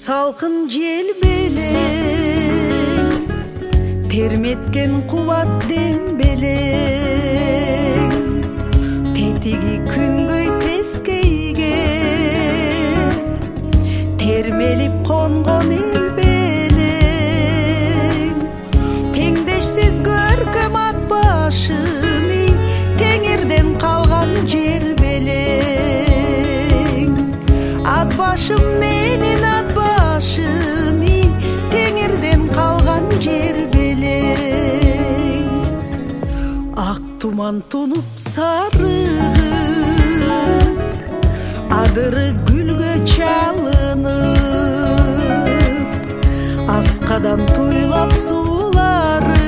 салқын жел белең, терметкен қуат дембелең, тетігі күнгөй тескейге, термеліп қонған ел белең, теңдешсіз көркем ат башымы, теңерден қалған жер белең, ат башым менен ат башымы, теңерден қалған жер белең. Ақ туман тұнып сарығып, адыры гүлге чалынып, асқадан туйлап сулары,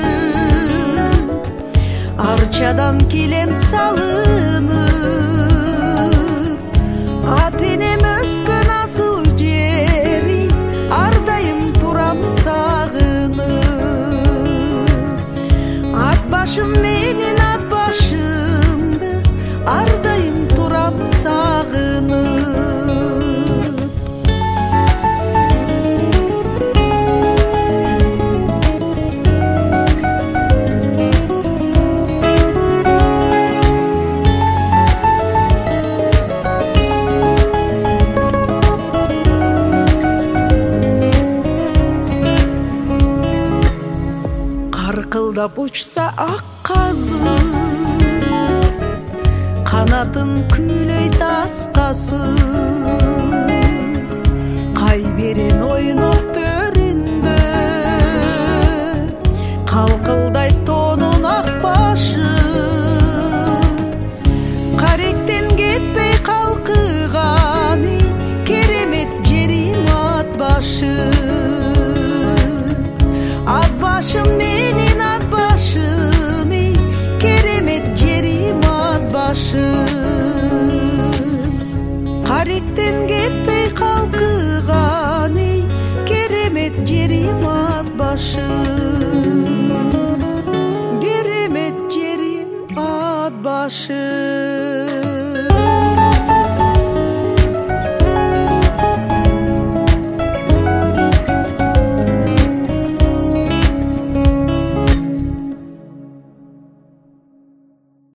арчадан килем салынып, атенем өскөн асыл жери, ардайым турам сагынып. Ат башым менен ат башымды, ардайым турам сагынып. Қарқылдап ұшса ақ қазы, қанатын күлей тасқасы, қай берен ойнақ төрінде, қалқылдай тонын ақ башы, қаректен кетпей қалқығаны, керемет жерім ат башы. Ат башым менен ат башымы, керемет жерім ат башым. Қаректен кетпей қалқығаны, керемет жерім ат башым. Керемет жерім ат башым.